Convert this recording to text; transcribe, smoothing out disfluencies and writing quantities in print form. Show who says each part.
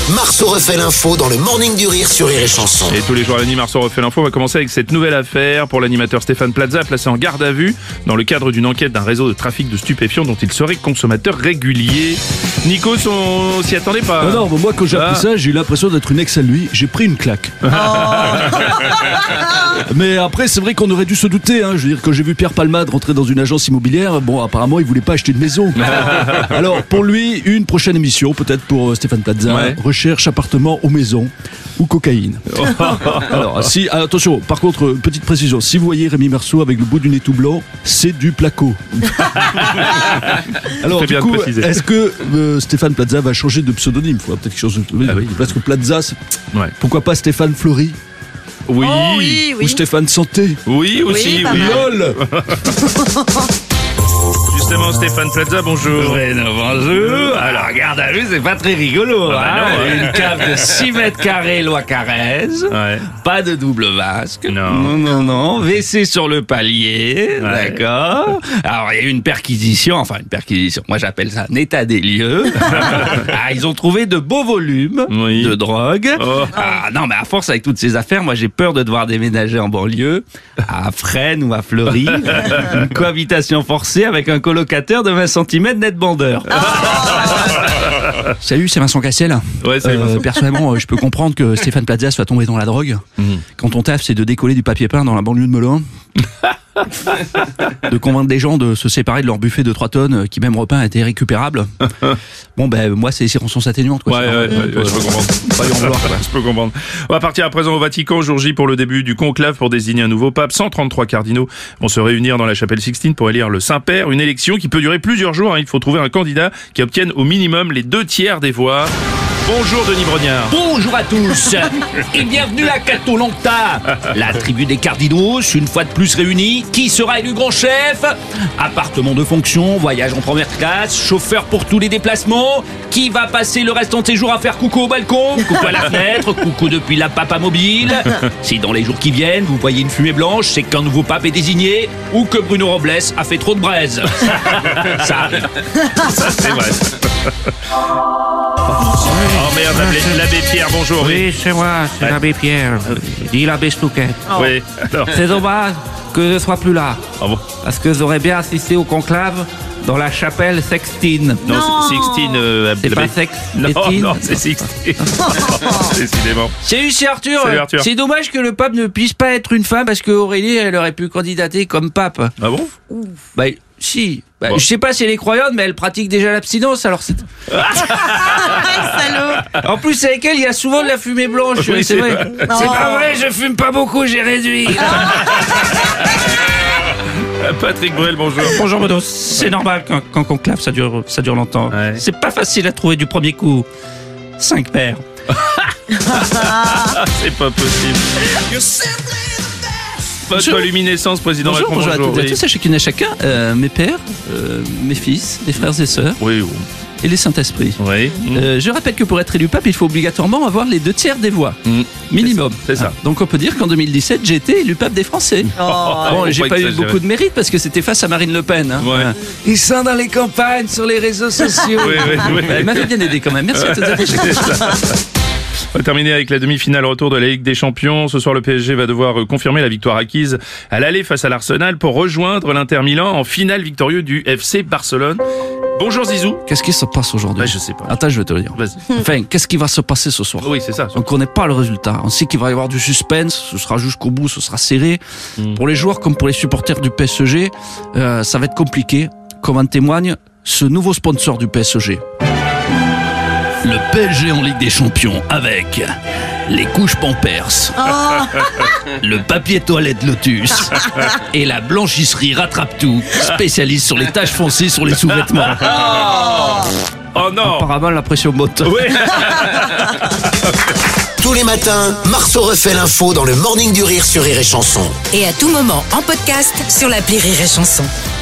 Speaker 1: Marceau refait l'info dans le Morning du Rire sur Rire et Chanson.
Speaker 2: Et tous les jours à l'année, Marceau refait l'info. On va commencer avec cette nouvelle affaire pour l'animateur Stéphane Plaza, placé en garde à vue dans le cadre d'une enquête d'un réseau de trafic de stupéfiants dont il serait consommateur régulier. Nikos, on s'y attendait pas.
Speaker 3: Non, moi quand j'ai appris ça, j'ai eu l'impression d'être une ex à lui. J'ai pris une claque. Mais après, c'est vrai qu'on aurait dû se douter. Je veux dire, quand j'ai vu Pierre Palmade rentrer dans une agence immobilière, bon, apparemment, il voulait pas acheter de maison. Alors, pour lui, une prochaine émission, peut-être pour Stéphane Plaza, recherche appartement ou maison ou cocaïne. Alors, attention, par contre, petite précision, si vous voyez Rémi Marceau avec le bout du nez tout blanc, c'est du placo. Alors, du coup, est-ce que Stéphane Plaza va changer de pseudonyme? Il faudra peut-être changer de pseudonyme. Parce que Plaza, pourquoi pas Stéphane Fleury?
Speaker 4: Oui.
Speaker 3: Ou Stéphane Santé?
Speaker 2: Oui, aussi.
Speaker 3: LOL.
Speaker 2: Justement, Stéphane Plaza, bonjour.
Speaker 4: Bonjour. Alors, garde à vue, c'est pas très rigolo. Une cave de 6 mètres carrés, loi Carrez. Pas de double vasque. Non. WC sur le palier. D'accord. Alors, il y a eu une perquisition. Moi, j'appelle ça un état des lieux. Ils ont trouvé de beaux volumes de drogue. Non, mais à force, avec toutes ces affaires, moi, j'ai peur de devoir déménager en banlieue, à Fresnes ou à Fleury. Une cohabitation forcée avec un colocataire de 20 cm net bandeur.
Speaker 5: Salut, c'est Vincent Cassel.
Speaker 2: Salut Vincent.
Speaker 5: Personnellement, je peux comprendre que Stéphane Plaza soit tombé dans la drogue. Quand ton taf, c'est de décoller du papier peint dans la banlieue de Melun. De convaincre des gens de se séparer de leur buffet de 3 tonnes qui même repeint était récupérable. Bon moi c'est les circonstances atténuantes
Speaker 2: je peux comprendre. Je peux comprendre. On va partir à présent au Vatican, jour J pour le début du conclave pour désigner un nouveau pape. 133 cardinaux vont se réunir dans la chapelle Sixtine pour élire le Saint-Père, une élection qui peut durer plusieurs jours. Il faut trouver un candidat qui obtienne au minimum les 2/3 des voix. Bonjour Denis Brognard.
Speaker 4: Bonjour à tous et bienvenue à Cato-Longta, la tribu des cardinaux, une fois de plus réunis. Qui sera élu grand chef? Appartement de fonction, voyage en première classe, chauffeur pour tous les déplacements. Qui va passer le restant de ses jours à faire coucou au balcon, coucou à la fenêtre, coucou depuis la papa mobile? Si dans les jours qui viennent, vous voyez une fumée blanche, c'est qu'un nouveau pape est désigné ou que Bruno Robles a fait trop de braise. Ça arrive.
Speaker 2: Ça, c'est vrai. Oh merde, l'abbé Pierre, bonjour.
Speaker 6: Oui, c'est moi, c'est l'abbé Pierre. Dit l'abbé Stouquette.
Speaker 2: Oui, alors.
Speaker 6: C'est dommage que je sois plus là.
Speaker 2: Ah bon?
Speaker 6: Parce que j'aurais bien assisté au conclave dans la chapelle Sixtine.
Speaker 2: Non, c'est Sixtine.
Speaker 6: C'est pas Sixtine.
Speaker 2: Non, c'est Sixtine. Décidément.
Speaker 5: Salut, c'est Arthur.
Speaker 2: Salut, Arthur.
Speaker 5: C'est dommage que le pape ne puisse pas être une femme parce qu'Aurélie, elle aurait pu candidater comme pape.
Speaker 2: Ah bon?
Speaker 5: Si.
Speaker 2: Bon.
Speaker 5: Je sais pas si elle est croyante, mais elle pratique déjà l'abstinence, alors c'est...
Speaker 7: Salaud.
Speaker 5: En plus, avec elle, il y a souvent de la fumée blanche,
Speaker 2: Oui,
Speaker 5: c'est vrai. C'est pas vrai, je fume pas beaucoup, j'ai réduit.
Speaker 2: Patrick Bruel, bonjour.
Speaker 6: Bonjour Bodo, c'est normal quand conclave ça dure longtemps. C'est pas facile à trouver du premier coup. 5 paires.
Speaker 2: C'est pas possible. Photoluminescence, président
Speaker 5: Bonjour,
Speaker 2: Macron.
Speaker 5: bonjour à toutes et à tous, à chacune et à chacun, mes pères, mes fils, mes frères et sœurs, et les Saint-Esprit. Je rappelle que pour être élu pape, il faut obligatoirement avoir les 2/3 des voix. Minimum.
Speaker 2: C'est ça.
Speaker 5: Donc on peut dire qu'en 2017, j'ai été élu pape des Français. Bon, j'ai pas eu beaucoup de mérite parce que c'était face à Marine Le Pen. Ils sont dans les campagnes, sur les réseaux sociaux. Elle m'avait bien aidé quand même. Merci à toutes et à tous.
Speaker 2: On va terminer avec la demi-finale retour de la Ligue des Champions. Ce soir, le PSG va devoir confirmer la victoire acquise à l'aller face à l'Arsenal pour rejoindre l'Inter Milan en finale victorieux du FC Barcelone. Bonjour Zizou.
Speaker 5: Qu'est-ce qui se passe aujourd'hui?
Speaker 2: Je sais pas.
Speaker 5: Attends, je vais te le dire.
Speaker 2: Vas-y.
Speaker 5: Enfin, qu'est-ce qui va se passer ce soir?
Speaker 2: Oui, c'est ça.
Speaker 5: On connaît pas le résultat. On sait qu'il va y avoir du suspense. Ce sera jusqu'au bout. Ce sera serré. Pour les joueurs comme pour les supporters du PSG, ça va être compliqué. Comme en témoigne ce nouveau sponsor du PSG.
Speaker 4: Le PSG en Ligue des Champions avec les couches Pampers, le papier toilette Lotus et la blanchisserie Rattrape-Tout, spécialiste sur les taches foncées sur les sous-vêtements.
Speaker 2: Oh non.
Speaker 5: Apparemment, la pression monte.
Speaker 1: Tous les matins, Marceau refait l'info dans le Morning du Rire sur Rire et Chanson.
Speaker 7: Et à tout moment en podcast sur l'appli Rire et Chanson.